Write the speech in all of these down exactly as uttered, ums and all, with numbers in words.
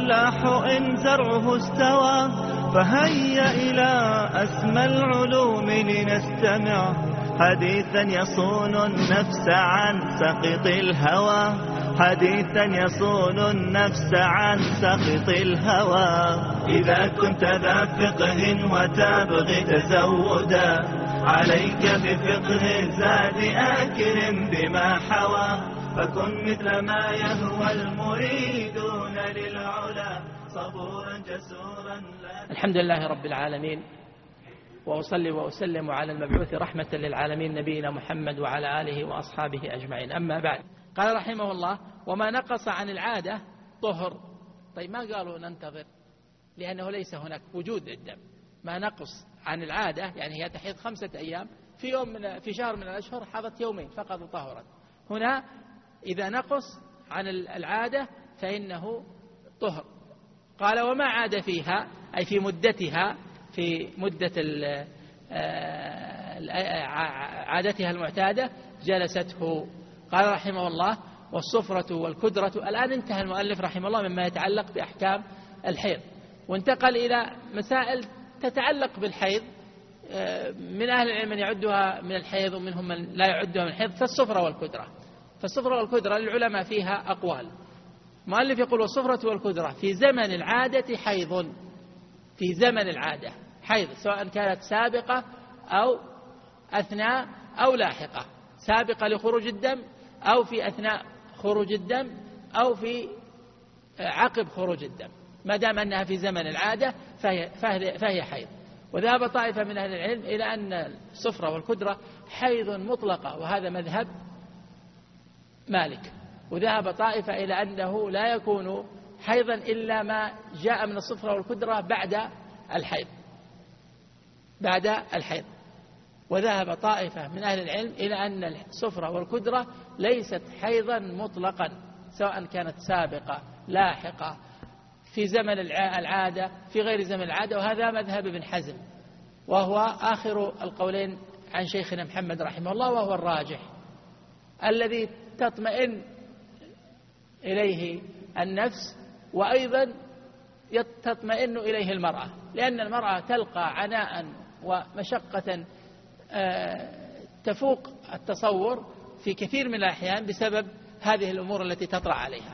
الفلاح إن زرعه استوى. فهيا إلى أسمى العلوم لنستمع، حديثا يصون النفس عن سقط الهوى، حديثا يصون النفس عن سقط الهوى. إذا كنت ذا فقه وتبغي تزودا، عليك بفقه الزاد أكرم بما حوى. فكن مثل ما يهوى المريدون للعلا، صبورا جسورا لا. الحمد لله رب العالمين، وأصلي وأسلم على المبعوث رحمة للعالمين نبينا محمد وعلى آله وأصحابه أجمعين. أما بعد، قال رحمه الله: وما نقص عن العادة طهر. طيب، ما قالوا ننتظر؟ لأنه ليس هناك وجود الدم. ما نقص عن العادة يعني هي تحيض خمسة أيام، في يوم من في شهر من الأشهر حضت يومين فقط طهرا. هنا إذا نقص عن العادة فإنه طهر. قال: وما عاد فيها أي في مدتها، في مدة عادتها المعتادة جلسته. قال رحمه الله: والصفرة والكدرة. الآن انتهى المؤلف رحمه الله مما يتعلق بأحكام الحيض، وانتقل إلى مسائل تتعلق بالحيض. من أهل العلم من يعدها من الحيض ومنهم من لا يعدها من الحيض. فالصفرة والكدرة فالصفرة والكدرة للعلماء فيها أقوال. المؤلف يقول: والصفرة والكدرة في زمن العادة حيض. في زمن العادة حيض، سواء كانت سابقة أو أثناء أو لاحقة، سابقة لخروج الدم أو في أثناء خروج الدم أو في عقب خروج الدم، ما دام أنها في زمن العادة فهي, فهي حيض. وذهب طائفة من أهل العلم إلى أن الصفرة والكدرة حيض مطلقة، وهذا مذهب مالك. وذهب طائفة إلى أنه لا يكون حيضا إلا ما جاء من الصفرة والكدرة بعد الحيض بعد الحيض وذهب طائفة من أهل العلم إلى أن الصفرة والكدرة ليست حيضا مطلقا، سواء كانت سابقة لاحقة، في زمن العادة، في غير زمن العادة. وهذا مذهب ابن حزم، وهو آخر القولين عن شيخنا محمد رحمه الله، وهو الراجح الذي تطمئن إليه النفس، وأيضا تطمئن إليه المرأة، لأن المرأة تلقى عناء ومشقة تفوق التصور في كثير من الأحيان بسبب هذه الأمور التي تطرأ عليها،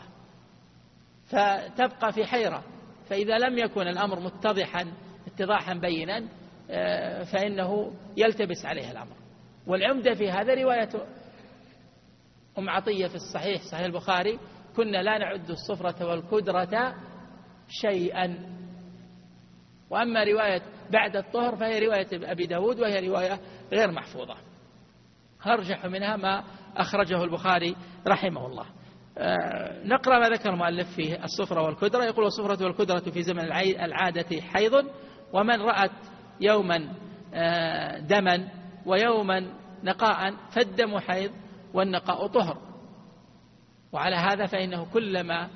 فتبقى في حيرة. فإذا لم يكن الأمر متضحا اتضاحا بينا فإنه يلتبس عليه الأمر. والعمدة في هذا رواية أم عطية في الصحيح صحيح البخاري: كنا لا نعد الصفرة والكدرة شيئا. وأما رواية بعد الطهر فهي رواية أبي داود، وهي رواية غير محفوظة، أرجح منها ما أخرجه البخاري رحمه الله. نقرأ ما ذكر المؤلف في الصفرة والكدرة. يقول: الصفرة والكدرة في زمن العادة حيض، ومن رأت يوما دما ويوما نقاء فالدم حيض والنقاء طهر. وعلى هذا فإنه كلما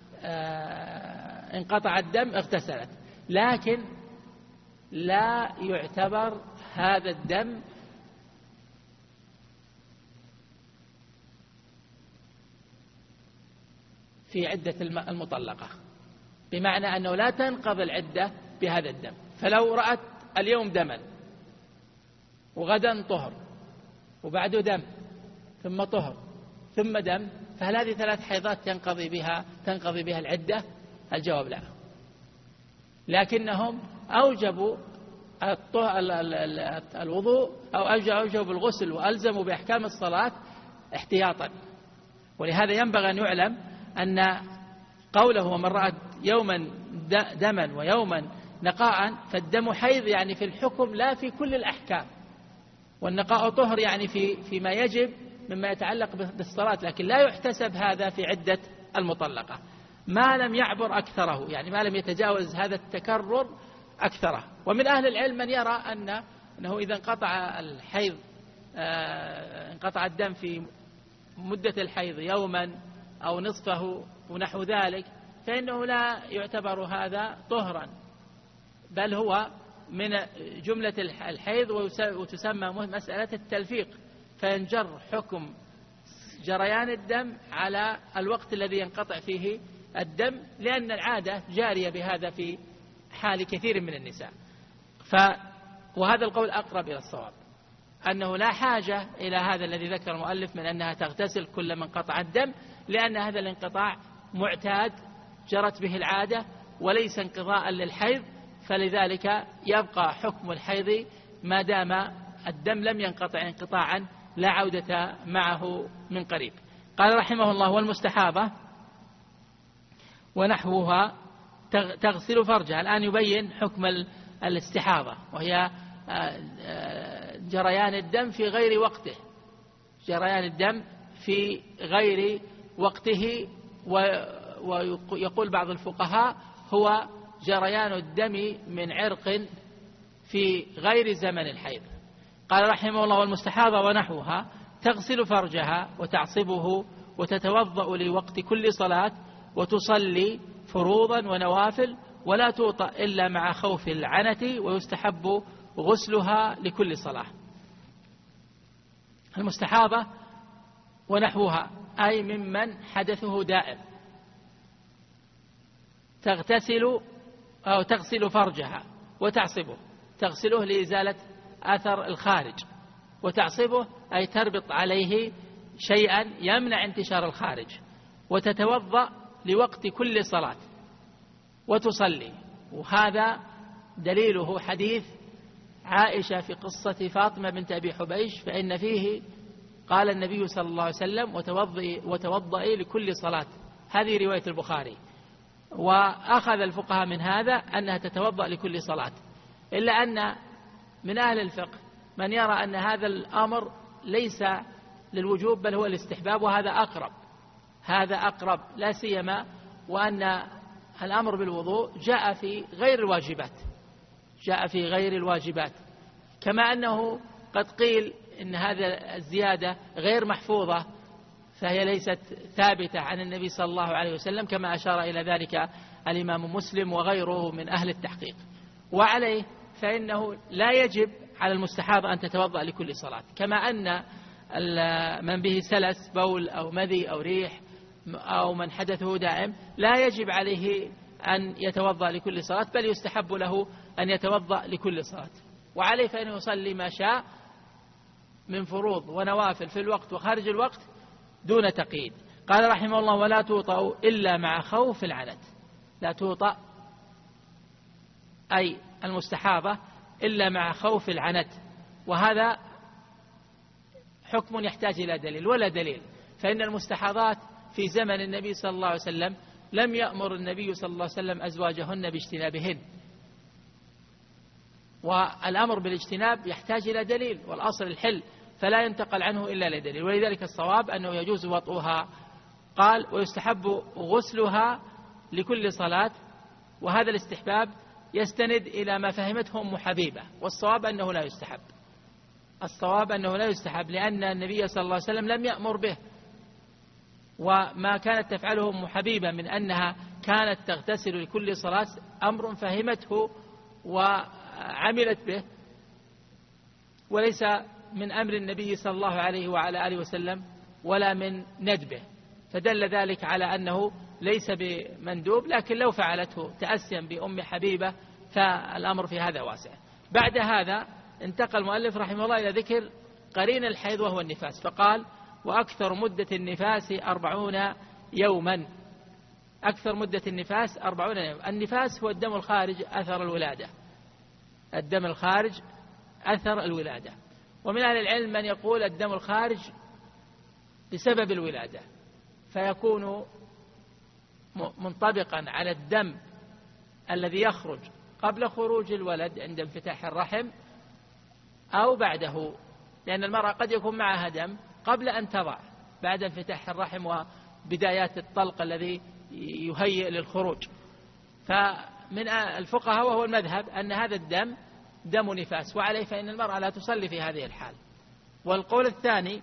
انقطع الدم اغتسلت، لكن لا يعتبر هذا الدم في عدة المطلقة، بمعنى أنه لا تنقضي العدة بهذا الدم. فلو رأت اليوم دما وغدا طهر وبعده دم ثم طهر ثم دم، فهل هذه ثلاث حيضات تنقضي بها تنقضي بها العدة؟ الجواب لا، لكنهم أوجبوا الوضوء أو أوجبوا الغسل وألزموا بأحكام الصلاة احتياطا. ولهذا ينبغي أن يعلم أن قوله: ومن رأت يوما دما ويوما نقاء، فالدم حيض يعني في الحكم لا في كل الأحكام، والنقاء طهر يعني في فيما يجب مما يتعلق بالصلاة، لكن لا يحتسب هذا في عدة المطلقة ما لم يعبر أكثره، يعني ما لم يتجاوز هذا التكرر أكثره. ومن أهل العلم من يرى أن أنه إذا انقطع الحيض انقطع الدم في مدة الحيض يوما أو نصفه ونحو ذلك، فإنه لا يعتبر هذا طهرا، بل هو من جملة الحيض، وتسمى مسألة التلفيق، فينجر حكم جريان الدم على الوقت الذي ينقطع فيه الدم، لأن العادة جارية بهذا في حال كثير من النساء. ف وهذا القول أقرب إلى الصواب، أنه لا حاجة إلى هذا الذي ذكر المؤلف من أنها تغتسل كل من انقطع الدم، لأن هذا الانقطاع معتاد جرت به العادة وليس انقضاء للحيض، فلذلك يبقى حكم الحيض ما دام الدم لم ينقطع انقطاعا لا عودة معه من قريب. قال رحمه الله: والمستحاضة ونحوها تغسل فرجها. الآن يبين حكم الاستحاضة، وهي جريان الدم في غير وقته، جريان الدم في غير وقته. ويقول بعض الفقهاء هو جريان الدم من عرق في غير زمن الحيض. قال رحمه الله: والمستحاضة ونحوها تغسل فرجها وتعصبه وتتوضأ لوقت كل صلاة وتصلي فروضا ونوافل ولا توطأ إلا مع خوف العنة، ويستحب غسلها لكل صلاة. المستحاضة ونحوها أي ممن حدثه دائم تغتسل أو تغسل فرجها وتعصبه، تغسله لإزالة أثر الخارج، وتعصبه أي تربط عليه شيئا يمنع انتشار الخارج، وتتوضأ لوقت كل صلاة وتصلي. وهذا دليله حديث عائشة في قصة فاطمة بنت أبي حبيش، فإن فيه قال النبي صلى الله عليه وسلم: وتوضئي, وتوضئي لكل صلاة. هذه رواية البخاري. وأخذ الفقهاء من هذا أنها تتوضأ لكل صلاة، إلا أن من أهل الفقه من يرى أن هذا الأمر ليس للوجوب بل هو الاستحباب، وهذا أقرب، هذا أقرب، لا سيما وأن الأمر بالوضوء جاء في غير الواجبات، جاء في غير الواجبات، كما أنه قد قيل إن هذا الزيادة غير محفوظة، فهي ليست ثابتة عن النبي صلى الله عليه وسلم، كما أشار إلى ذلك الإمام مسلم وغيره من أهل التحقيق. وعليه فإنه لا يجب على المستحاضة أن تتوضأ لكل صلاة، كما أن من به سلس بول أو مذي أو ريح أو من حدثه دائم لا يجب عليه أن يتوضأ لكل صلاة، بل يستحب له أن يتوضأ لكل صلاة. وعليه فإنه يصلي ما شاء من فروض ونوافل في الوقت وخارج الوقت دون تقييد. قال رحمه الله: ولا توطأ إلا مع خوف العنت. لا توطأ أي المستحاضة إلا مع خوف العنت، وهذا حكم يحتاج إلى دليل ولا دليل، فإن المستحاضات في زمن النبي صلى الله عليه وسلم لم يأمر النبي صلى الله عليه وسلم أزواجهن باجتنابهن، والأمر بالاجتناب يحتاج إلى دليل، والأصل الحل فلا ينتقل عنه إلا لدليل، ولذلك الصواب أنه يجوز وطئها. قال: ويستحب غسلها لكل صلاة، وهذا الاستحباب يستند إلى ما فهمته أم حبيبة، والصواب أنه لا يستحب، الصواب أنه لا يستحب، لأن النبي صلى الله عليه وسلم لم يأمر به. وما كانت تفعله أم حبيبة من أنها كانت تغتسل لكل صلاة أمر فهمته وعملت به، وليس من أمر النبي صلى الله عليه وعلى آله وسلم ولا من ندبه، فدل ذلك على أنه ليس بمندوب، لكن لو فعلته تأسيا بأم حبيبة فالأمر في هذا واسع. بعد هذا انتقل المؤلف رحمه الله إلى ذكر قرين الحيض وهو النفاس، فقال: وأكثر مدة النفاس أربعون يوما. أكثر مدة النفاس أربعون يوما. النفاس هو الدم الخارج أثر الولادة، الدم الخارج أثر الولادة. ومن أهل العلم من يقول الدم الخارج بسبب الولادة، فيكون منطبقا على الدم الذي يخرج قبل خروج الولد عند انفتاح الرحم أو بعده، لأن المرأة قد يكون معها دم قبل أن تضع بعد انفتاح الرحم وبدايات الطلق الذي يهيئ للخروج. فمن الفقهاء وهو المذهب أن هذا الدم دم نفاس، وعليه فإن المرأة لا تصلي في هذه الحال. والقول الثاني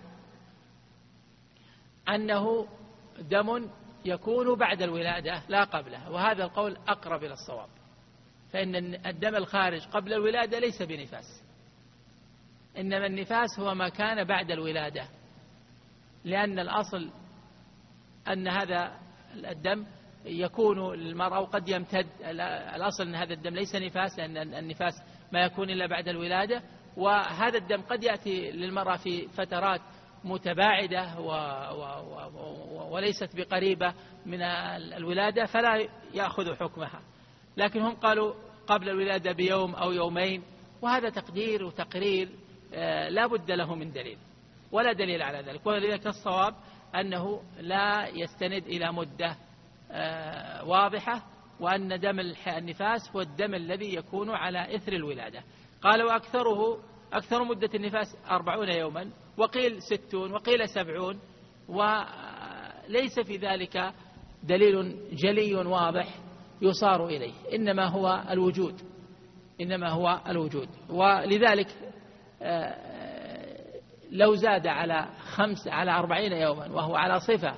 أنه دم يكون بعد الولادة لا قبلها، وهذا القول أقرب إلى الصواب، فإن الدم الخارج قبل الولادة ليس بنفاس، إنما النفاس هو ما كان بعد الولادة، لأن الأصل أن هذا الدم يكون المرأة وقد يمتد. الأصل أن هذا الدم ليس نفاس، لأن النفاس ما يكون إلا بعد الولادة، وهذا الدم قد يأتي للمرأة في فترات متباعدة و و و وليست بقريبة من الولادة فلا يأخذ حكمها. لكن هم قالوا قبل الولادة بيوم أو يومين، وهذا تقدير وتقرير لا بد له من دليل ولا دليل على ذلك. ولذلك الصواب أنه لا يستند إلى مدة واضحة، وأن دم النفاس هو الدم الذي يكون على إثر الولادة. قال وأكثره أكثر مدة النفاس أربعون يوما، وقيل ستون، وقيل سبعون، وليس في ذلك دليل جلي واضح يصار إليه، إنما هو الوجود إنما هو الوجود. ولذلك لو زاد على خمس على أربعين يوما وهو على صفة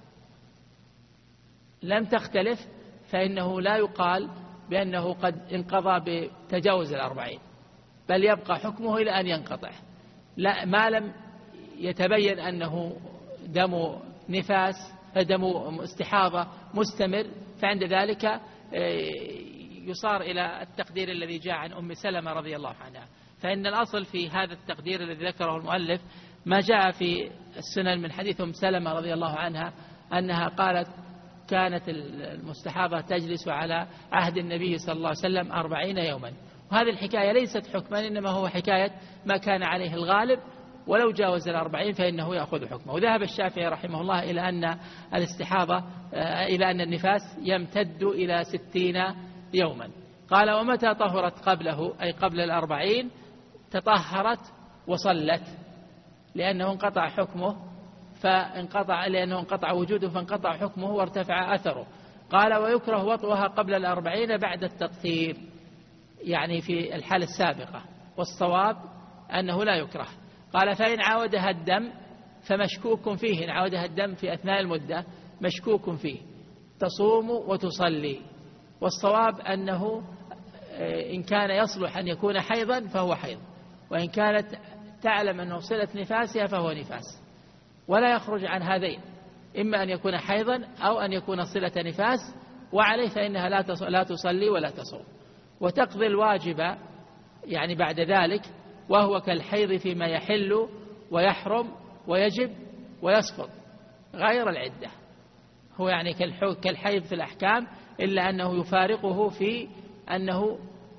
لم تختلف، فإنه لا يقال بأنه قد انقضى بتجاوز الأربعين، بل يبقى حكمه إلى أن ينقطع، لا ما لم يتبين أنه دم نفاس دم استحاضة مستمر، فعند ذلك يصار إلى التقدير الذي جاء عن أم سلمة رضي الله عنها. فإن الأصل في هذا التقدير الذي ذكره المؤلف ما جاء في السنن من حديث أم سلمة رضي الله عنها أنها قالت كانت المستحاضة تجلس على عهد النبي صلى الله عليه وسلم أربعين يوما، وهذه الحكاية ليست حكما، إنما هو حكاية ما كان عليه الغالب، ولو جاوز الأربعين فإنه يأخذ حكمه. وذهب الشافعي رحمه الله إلى أن الاستحاضة إلى أن النفاس يمتد إلى ستين يوما. قال ومتى طهرت قبله أي قبل الأربعين تطهرت وصلت، لأنه انقطع حكمه فانقطع لأنه انقطع وجوده فانقطع حكمه وارتفع أثره. قال ويكره وطئها قبل الأربعين بعد التطهير، يعني في الحالة السابقة، والصواب أنه لا يكره. قال فإن عاودها الدم فمشكوك فيه، إن عاودها الدم في أثناء المدة مشكوك فيه، تصوم وتصلي. والصواب أنه إن كان يصلح أن يكون حيضا فهو حيض، وإن كانت تعلم أنه صلة نفاسها فهو نفاس، ولا يخرج عن هذين، إما أن يكون حيضا أو أن يكون صلة نفاس، وعليه فإنها لا تصلي ولا تصوم، وتقضي الواجب يعني بعد ذلك، وهو كالحيض فيما يحل ويحرم ويجب ويسقط غير العدة. هو يعني كالحيض في الأحكام، إلا أنه يفارقه في أنه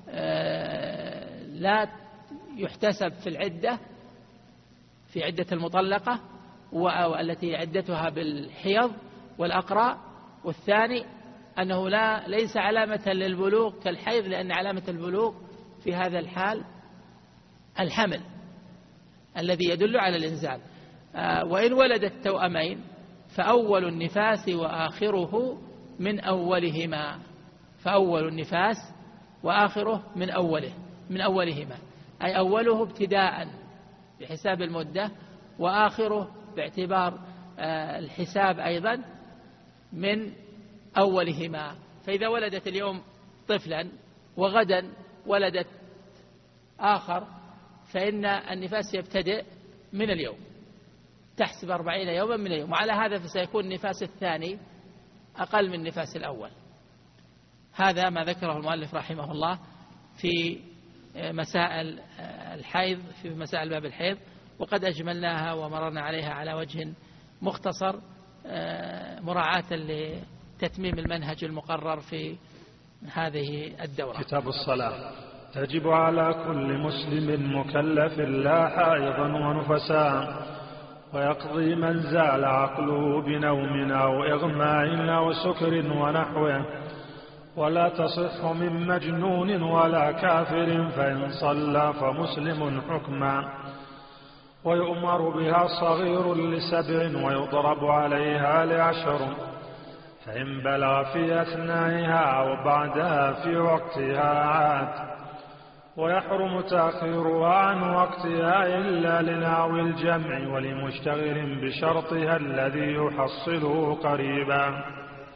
لا يحتسب في العدة في عدة المطلقة والتي عدتها بالحيض والأقراء، والثاني أنه لا ليس علامة للبلوغ كالحيض، لأن علامة البلوغ في هذا الحال الحمل الذي يدل على الإنزال. وإن ولدت توأمين فأول النفاس وآخره من أولهما، فأول النفاس وآخره من أوله من أولهما، أي أوله ابتداء بحساب المدة، وآخره باعتبار الحساب أيضا من أولهما. فإذا ولدت اليوم طفلا وغدا ولدت آخر فإن النفاس يبتدئ من اليوم، تحسب أربعين يوما من اليوم، وعلى هذا فسيكون النفاس الثاني أقل من النفاس الأول. هذا ما ذكره المؤلف رحمه الله في مسائل الحيض، في مسائل باب الحيض، وقد أجملناها ومررنا عليها على وجه مختصر مراعاة لتتميم المنهج المقرر في هذه الدورة. كتاب الصلاة. تجب على كل مسلم مكلف لا حائضا ونفساء، ويقضي من زال عقله بنوم أو إغماء أو سكر ونحوه، ولا تصح من مجنون ولا كافر، فإن صلى فمسلم حكما. ويؤمر بها صغير لسبع، ويضرب عليها لعشر، فإن بلغ في أثنائها أو بعدها في وقتها عاد. ويحرم تأخيرها عن وقتها إلا لناوي الجمع ولمشتغل بشرطها الذي يحصله قريبا.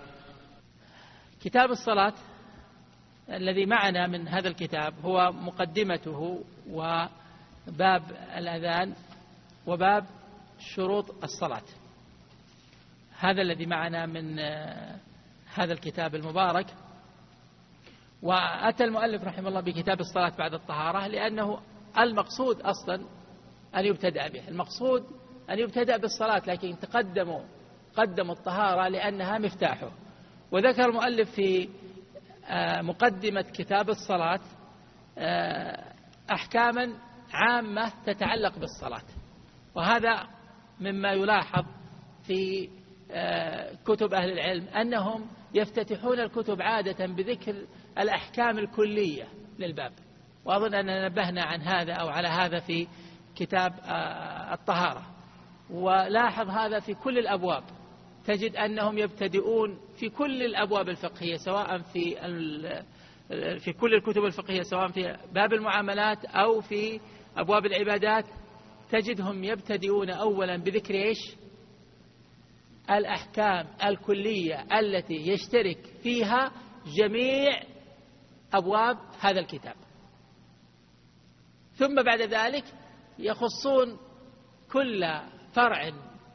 كتاب الصلاة الذي معنا من هذا الكتاب هو مقدمته وباب الأذان وباب شروط الصلاة. هذا الذي معنا من هذا الكتاب المبارك. وأتى المؤلف رحمه الله بكتاب الصلاة بعد الطهارة لأنه المقصود أصلا أن يبتدأ به، المقصود أن يبتدأ بالصلاة، لكن تقدموا قدموا الطهارة لأنها مفتاحه. وذكر المؤلف في مقدمة كتاب الصلاة أحكاما عامة تتعلق بالصلاة، وهذا مما يلاحظ في كتب أهل العلم أنهم يفتتحون الكتب عادة بذكر الأحكام الكلية للباب، وأظن أننا نبهنا عن هذا أو على هذا في كتاب الطهارة. ولاحظ هذا في كل الأبواب، تجد أنهم يبتدئون في كل الأبواب الفقهية، سواء في في كل الكتب الفقهية، سواء في باب المعاملات أو في أبواب العبادات، تجدهم يبتدئون أولا بذكر إيش؟ الأحكام الكلية التي يشترك فيها جميع أبواب هذا الكتاب، ثم بعد ذلك يخصون كل فرع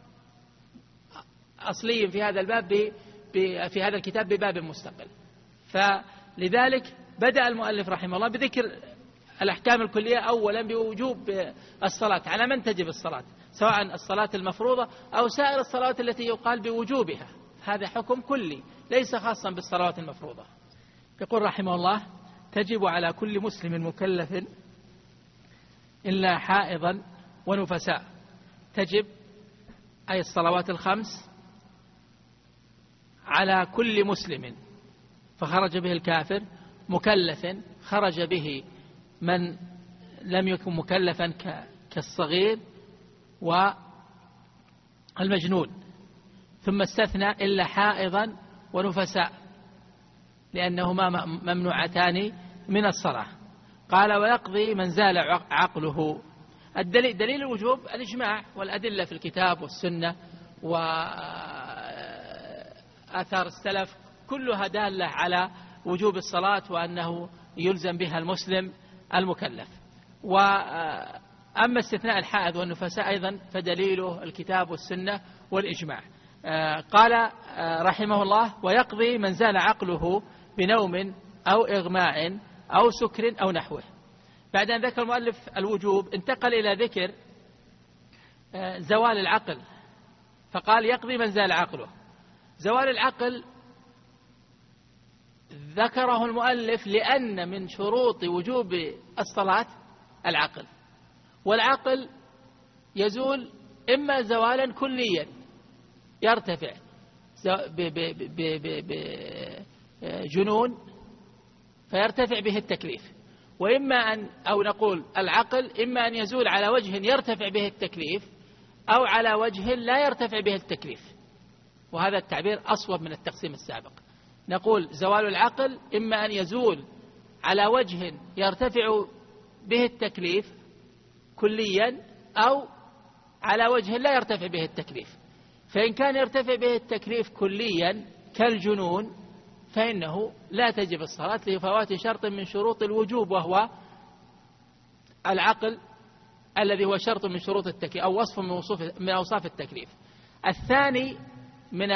أصلي في هذا الباب في هذا الكتاب بباب مستقل. فلذلك بدأ المؤلف رحمه الله بذكر الأحكام الكلية أولا بوجوب الصلاة، على من تجب الصلاة، سواء الصلاة المفروضة أو سائر الصلوات التي يقال بوجوبها، هذا حكم كلي ليس خاصا بالصلوات المفروضة. يقول رحمه الله: تجب على كل مسلم مكلف إلا حائضا ونفساء. تجب أي الصلوات الخمس على كل مسلم، فخرج به الكافر، مكلف خرج به من لم يكن مكلفا كالصغير والمجنون، ثم استثنى إلا حائضا ونفساء لأنهما ممنوعتان من الصلاة. قال: ويقضي من زال عقله. الدليل دليل الوجوب الإجماع والأدلة في الكتاب والسنة وآثار السلف كلها دالة على وجوب الصلاة وأنه يلزم بها المسلم المكلف. وأما استثناء الحائض والنفساء أيضا فدليله الكتاب والسنة والإجماع. قال رحمه الله: ويقضي من زال عقله بنوم أو إغماء أو سكر أو نحوه. بعد أن ذكر المؤلف الوجوب انتقل إلى ذكر زوال العقل، فقال: يقضي من زال عقله. زوال العقل ذكره المؤلف لأن من شروط وجوب الصلاة العقل، والعقل يزول إما زوالا كليا يرتفع بجنون فيرتفع به التكليف، وإما أن أو نقول العقل إما أن يزول على وجه يرتفع به التكليف أو على وجه لا يرتفع به التكليف، وهذا التعبير أصوب من التقسيم السابق. نقول زوال العقل إما أن يزول على وجه يرتفع به التكليف كليا أو على وجه لا يرتفع به التكليف. فإن كان يرتفع به التكليف كليا كالجنون فإنه لا تجب الصلاة لفوات شرط من شروط الوجوب، وهو العقل الذي هو شرط من شروط التكليف أو وصف من, من أوصاف التكليف. الثاني من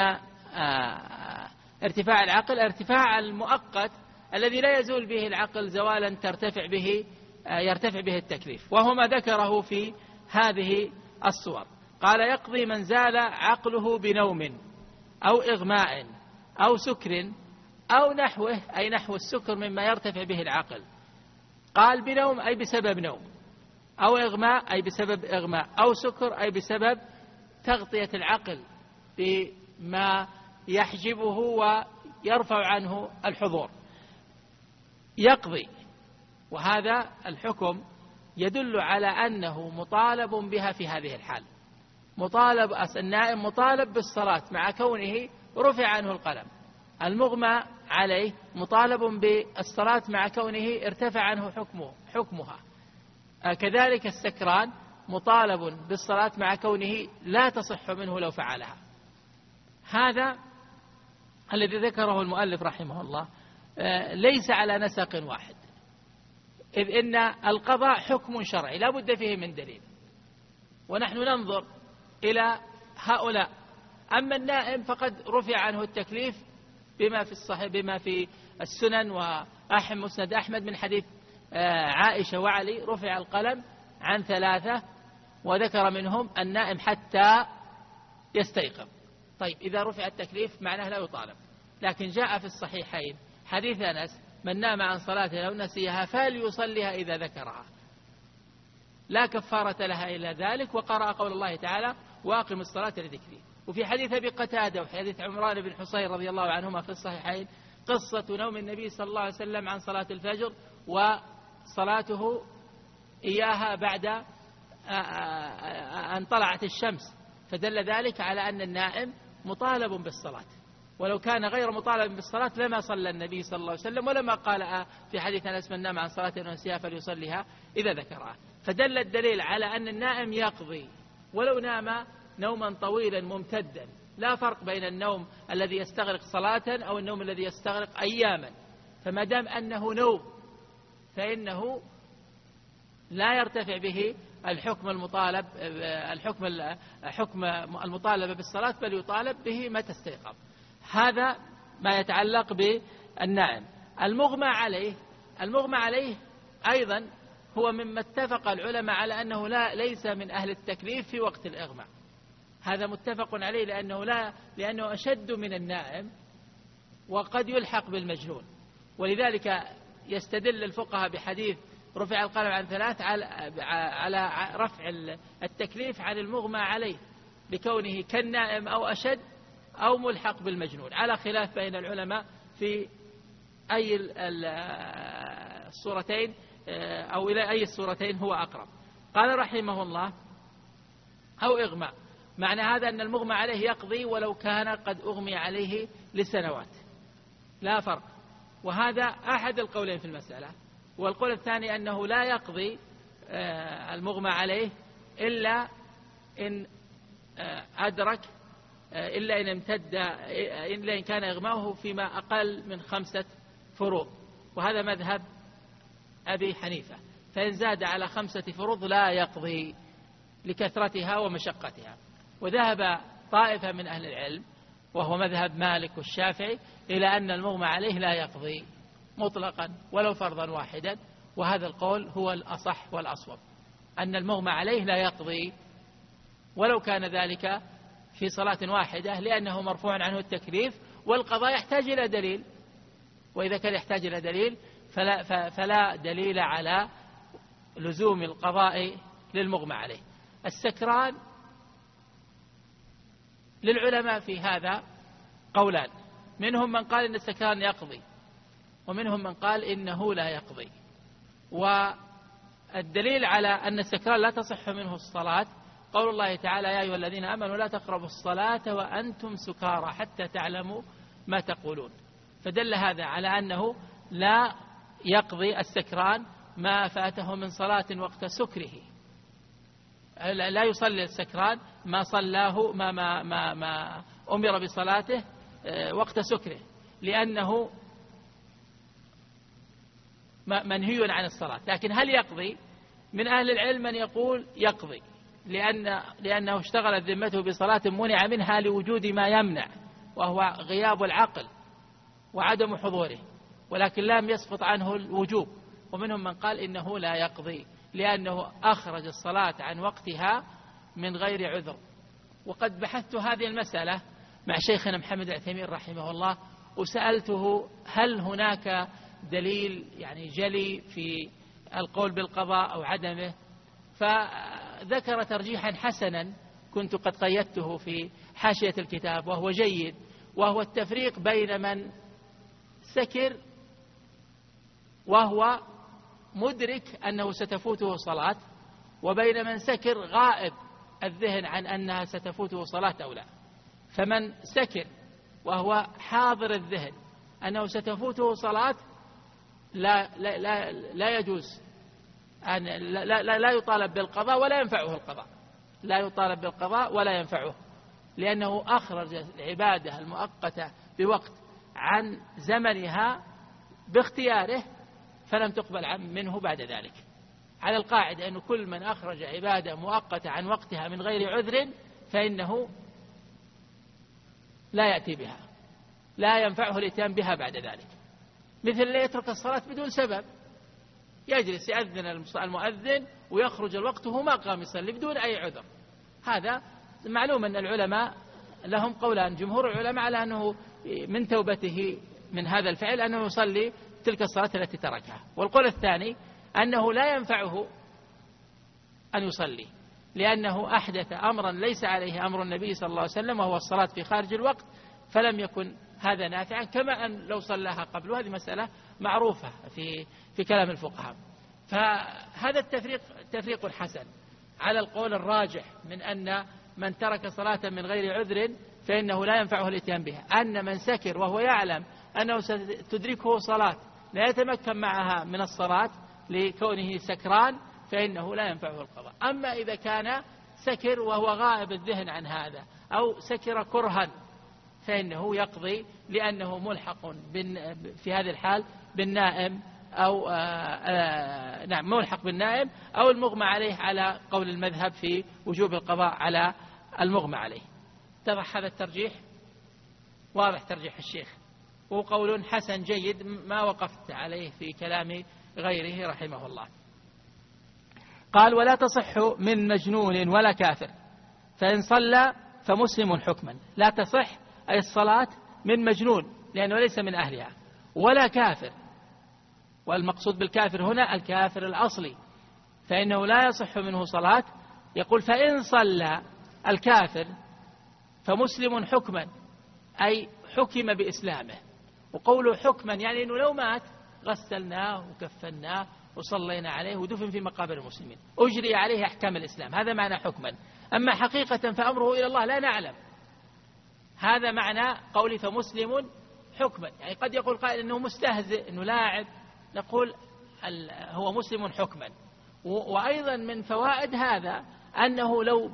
ارتفاع العقل ارتفاع المؤقت الذي لا يزول به العقل زوالا ترتفع به يرتفع به التكليف، وهو ما ذكره في هذه الصور. قال: يقضي من زال عقله بنوم أو إغماء أو سكر أو نحوه، أي نحو السكر مما يرتفع به العقل. قال بنوم أي بسبب نوم، أو إغماء أي بسبب إغماء، أو سكر أي بسبب تغطية العقل بما يحجبه ويرفع عنه الحضور. يقضي، وهذا الحكم يدل على أنه مطالب بها في هذه الحال. مطالب النائم مطالب بالصلاة مع كونه رفع عنه القلم. المغمى عليه مطالب بالصلاة مع كونه ارتفع عنه حكمه حكمها. كذلك السكران مطالب بالصلاة مع كونه لا تصح منه لو فعلها. هذا الذي ذكره المؤلف رحمه الله ليس على نسق واحد، إذ إن القضاء حكم شرعي لا بد فيه من دليل، ونحن ننظر إلى هؤلاء. أما النائم فقد رفع عنه التكليف بما في الصحيح بما في السنن وأحمد مسند أحمد من حديث عائشة وعلي رفع القلم عن ثلاثة وذكر منهم النائم حتى يستيقظ. طيب إذا رفع التكليف معناه لا يطالب، لكن جاء في الصحيحين حديث أنس من نام عن صلاة أو نسيها فليصليها إذا ذكرها لا كفارة لها إلا ذلك، وقرأ قول الله تعالى وأقم الصلاة لذكري. وفي حديث أبي قتادة وحديث عمران بن حصين رضي الله عنهما في الصحيحين قصة نوم النبي صلى الله عليه وسلم عن صلاة الفجر وصلاته إياها بعد أن طلعت الشمس، فدل ذلك على أن النائم مطالب بالصلاة، ولو كان غير مطالب بالصلاة لما صلى النبي صلى الله عليه وسلم، ولما قال في حديث أنس من نام عن صلاة ونسيها فليصليها إذا ذكرها. فدل الدليل على أن النائم يقضي ولو نام نوما طويلا ممتدا، لا فرق بين النوم الذي يستغرق صلاة أو النوم الذي يستغرق أياما، فما دام أنه نوم فإنه لا يرتفع به الحكم المطالب الحكم حكم المطالبة بالصلاة، بل يطالب به ما تستيقظ. هذا ما يتعلق بالنائم. المغمى عليه المغمى عليه أيضا هو مما اتفق العلماء على أنه لا ليس من أهل التكليف في وقت الإغماء، هذا متفق عليه لأنه لا لأنه أشد من النائم وقد يلحق بالمجنون، ولذلك يستدل الفقهاء بحديث رفع القلم عن ثلاث على رفع التكليف عن المغمى عليه لكونه كالنائم أو أشد أو ملحق بالمجنون، على خلاف بين العلماء في أي الصورتين أو إلى أي الصورتين هو أقرب. قال رحمه الله أو إغماء، معنى هذا أن المغمى عليه يقضي ولو كان قد أغمي عليه لسنوات، لا فرق، وهذا أحد القولين في المسألة. والقول الثاني أنه لا يقضي المغمى عليه إلا إن أدرك إلا إن امتد إلا إن كان إغماؤه فيما أقل من خمسة فروض، وهذا مذهب أبي حنيفة، فإن زاد على خمسة فروض لا يقضي لكثرتها ومشقتها. وذهب طائفة من أهل العلم وهو مذهب مالك والشافعي إلى أن المغمى عليه لا يقضي مطلقا ولو فرضا واحدا، وهذا القول هو الأصح والأصوب، أن المغمى عليه لا يقضي ولو كان ذلك في صلاة واحدة، لأنه مرفوع عنه التكليف، والقضاء يحتاج إلى دليل، وإذا كان يحتاج إلى دليل فلا, فلا دليل على لزوم القضاء للمغمى عليه. السكران للعلماء في هذا قولان، منهم من قال إن السكران يقضي، ومنهم من قال إنه لا يقضي. والدليل على أن السكران لا تصح منه الصلاة قول الله تعالى يا أيها الذين آمنوا لا تقربوا الصلاة وأنتم سكارى حتى تعلموا ما تقولون، فدل هذا على أنه لا يقضي السكران ما فاته من صلاة وقت سكره، لا يصلي السكران ما صلاه ما, ما, ما, ما أمر بصلاته وقت سكره، لأنه منهي عن الصلاة. لكن هل يقضي؟ من أهل العلم من يقول يقضي، لأن لأنه اشتغلت ذمته بصلاة منع منها لوجود ما يمنع، وهو غياب العقل وعدم حضوره، ولكن لم يسقط عنه الوجوب. ومنهم من قال إنه لا يقضي لأنه أخرج الصلاة عن وقتها من غير عذر. وقد بحثت هذه المسألة مع شيخنا محمد العثيمين رحمه الله، وسألته هل هناك دليل يعني جلي في القول بالقضاء أو عدمه، فذكر ترجيحا حسنا كنت قد قيدته في حاشية الكتاب وهو جيد، وهو التفريق بين من سكر وهو مدرك أنه ستفوته صلاة، وبين من سكر غائب الذهن عن أنها ستفوته صلاة أو لا. فمن سكر وهو حاضر الذهن أنه ستفوته صلاة لا, لا, لا, لا يجوز أن لا, لا, لا يطالب بالقضاء ولا ينفعه القضاء، لا يطالب بالقضاء ولا ينفعه، لأنه أخرج العبادة المؤقتة بوقت عن زمنها باختياره فلم تقبل منه بعد ذلك، على القاعدة أن كل من أخرج عبادة مؤقتة عن وقتها من غير عذر فإنه لا يأتي بها. لا ينفعه الاتيان بها بعد ذلك، مثل اللي يترك الصلاة بدون سبب، يجلس يأذن المؤذن ويخرج الوقت وهو ما قام يصلي بدون أي عذر. هذا معلوم أن العلماء لهم قولان، جمهور العلماء على أنه من توبته من هذا الفعل أنه يصلي تلك الصلاة التي تركها، والقول الثاني أنه لا ينفعه أن يصلي لأنه أحدث أمرا ليس عليه أمر النبي صلى الله عليه وسلم، وهو الصلاة في خارج الوقت، فلم يكن هذا نافعا، كما أن لو صلاها قبل. وهذه مسألة معروفة في في كلام الفقهاء. فهذا التفريق تفريق حسن على القول الراجح من أن من ترك صلاة من غير عذر فإنه لا ينفعه الاتيان بها، أن من سكر وهو يعلم أنه ستدركه صلاة لا يتمكن معها من الصلاة لكونه سكران فإنه لا ينفعه القضاء. أما إذا كان سكر وهو غائب الذهن عن هذا أو سكر كرها فإنه يقضي، لأنه ملحق في هذه الحال بالنائم أو آآ آآ نعم ملحق بالنائم أو المغمى عليه على قول المذهب في وجوب القضاء على المغمى عليه. اتضح هذا الترجيح؟ واضح ترجيح الشيخ، وهو قول حسن جيد ما وقفت عليه في كلام غيره رحمه الله. قال: ولا تصح من مجنون ولا كافر، فإن صلى فمسلم حكما. لا تصح أي الصلاة من مجنون لأنه ليس من أهلها، ولا كافر، والمقصود بالكافر هنا الكافر الأصلي، فإنه لا يصح منه صلاة. يقول: فإن صلى الكافر فمسلم حكما، أي حكم بإسلامه. وقوله حكما يعني أنه لو مات غسلناه وكفناه وصلينا عليه ودفن في مقابر المسلمين، أجري عليه أحكام الإسلام، هذا معنى حكما. أما حقيقة فأمره إلى الله لا نعلم، هذا معنى قولي فمسلم حكما. يعني قد يقول قائل أنه مستهزئ أنه لاعب، نقول هو مسلم حكما. وأيضا من فوائد هذا أنه لو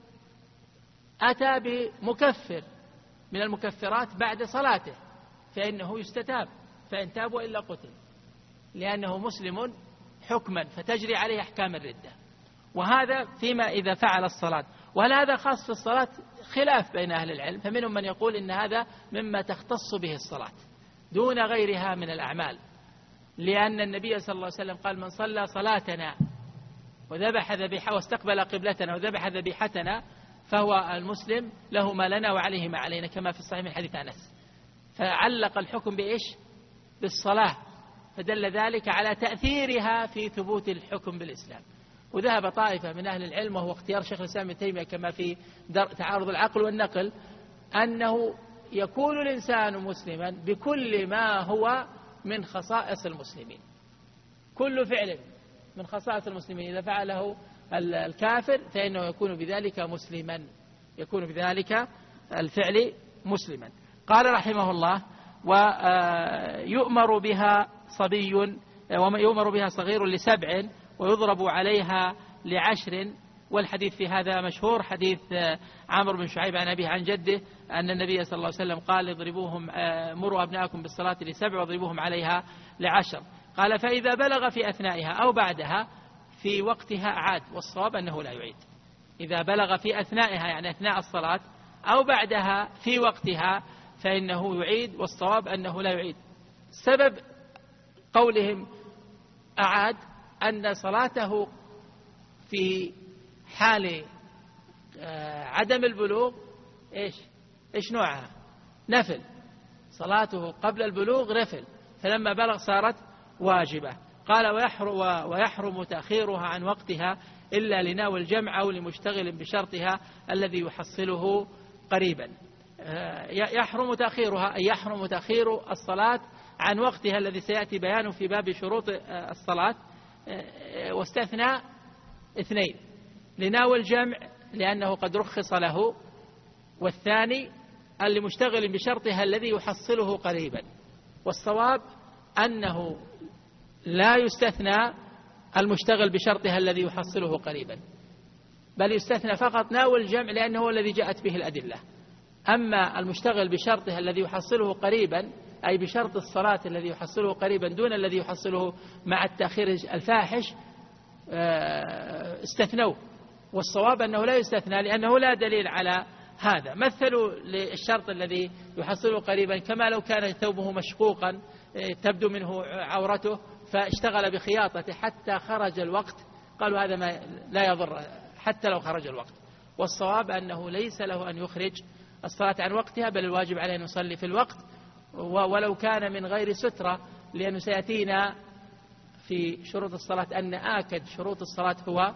أتى بمكفر من المكفرات بعد صلاته فإنه يستتاب، فإن تاب وإلا قتل، لأنه مسلم حكما فتجري عليه أحكام الردة. وهذا فيما إذا فعل الصلاة. وهل هذا خاص في الصلاة؟ خلاف بين أهل العلم، فمنهم من يقول إن هذا مما تختص به الصلاة دون غيرها من الأعمال، لأن النبي صلى الله عليه وسلم قال: من صلى صلاتنا وذبح ذبيحة واستقبل قبلتنا وذبح ذبيحتنا فهو المسلم له ما لنا وعليه ما علينا، كما في الصحيح من حديث أنس. فعلق الحكم بإيش؟ بالصلاة، فدل ذلك على تأثيرها في ثبوت الحكم بالإسلام. وذهب طائفة من أهل العلم، وهو اختيار شيخ الإسلام ابن تيمية كما في تعارض العقل والنقل، أنه يكون الإنسان مسلما بكل ما هو من خصائص المسلمين. كل فعل من خصائص المسلمين إذا فعله الكافر فإنه يكون بذلك مسلما، يكون بذلك الفعل مسلما. قال رحمه الله: ويؤمر بها صبي ويؤمر بها صغير لسبع ويضرب عليها لعشر. والحديث في هذا مشهور، حديث عمرو بن شعيب عن أبيه عن جده أن النبي صلى الله عليه وسلم قال: اضربوهم مروا أبناءكم بالصلاة لسبع واضربوهم عليها لعشر. قال: فإذا بلغ في أثنائها أو بعدها في وقتها عاد، والصواب أنه لا يعيد. إذا بلغ في أثنائها يعني أثناء الصلاة أو بعدها في وقتها فإنه يعيد، والصواب أنه لا يعيد. سبب قولهم أعاد أن صلاته في حال عدم البلوغ إيش إيش نوعها؟ نفل. صلاته قبل البلوغ نفل، فلما بلغ صارت واجبة. قال: ويحرم, ويحرم تأخيرها عن وقتها إلا لناوي الجمع أو لمشتغل بشرطها الذي يحصله قريبا. يحرم تأخيرها أي يحرم تأخير الصلاة عن وقتها الذي سيأتي بيانه في باب شروط الصلاة. واستثنى اثنين: لناوي الجمع لأنه قد رخص له، والثاني اللي مشتغل بشرطها الذي يحصله قريبا. والصواب أنه لا يستثنى المشتغل بشرطها الذي يحصله قريبا، بل يستثنى فقط ناوي الجمع لأنه هو الذي جاءت به الأدلة. أما المشتغل بشرطها الذي يحصله قريبا أي بشرط الصلاة الذي يحصله قريبا دون الذي يحصله مع التأخير الفاحش استثنوه. والصواب أنه لا يستثنى لأنه لا دليل على هذا. مثلوا للشرط الذي يحصله قريبا كما لو كان ثوبه مشقوقا تبدو منه عورته فاشتغل بخياطته حتى خرج الوقت، قالوا هذا ما لا يضر حتى لو خرج الوقت. والصواب أنه ليس له أن يخرج الصلاة عن وقتها، بل الواجب عليه أن يصلي في الوقت ولو كان من غير سترة، لأنه سيأتينا في شروط الصلاة أن آكد شروط الصلاة هو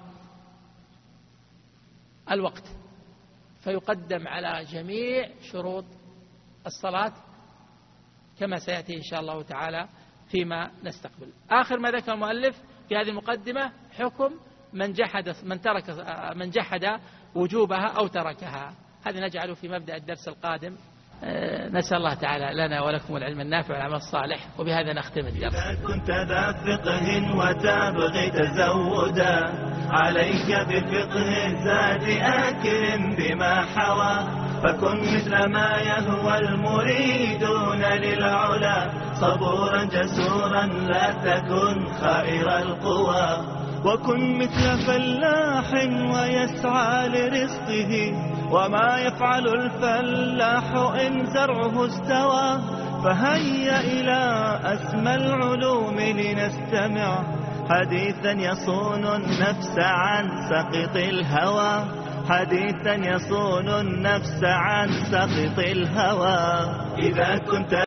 الوقت، فيقدم على جميع شروط الصلاة كما سيأتي إن شاء الله تعالى فيما نستقبل. آخر ما ذكر المؤلف في هذه المقدمة حكم من جحد من ترك من جحد وجوبها أو تركها. هذا نجعله في مبدأ الدرس القادم. نسأل الله تعالى لنا ولكم العلم النافع والعمل الصالح، وبهذا نختم الدرس. إذا كنت ذا فقه وتبغي تزودا عليك بفقه الزاد أكرم بما حوى، فكن مثل ما يهوى المريدون للعلا، صبورا جسورا لا تكن خائر القوى، وكن مثل فلاح ويسعى لرزقه، وما يفعل الفلاح إن زرعه استوى، فهيا إلى أسمى العلوم لنستمع حديثا يصون النفس عن سقط الهوى، حديثا يصون النفس عن سقط الهوى. إذا كنت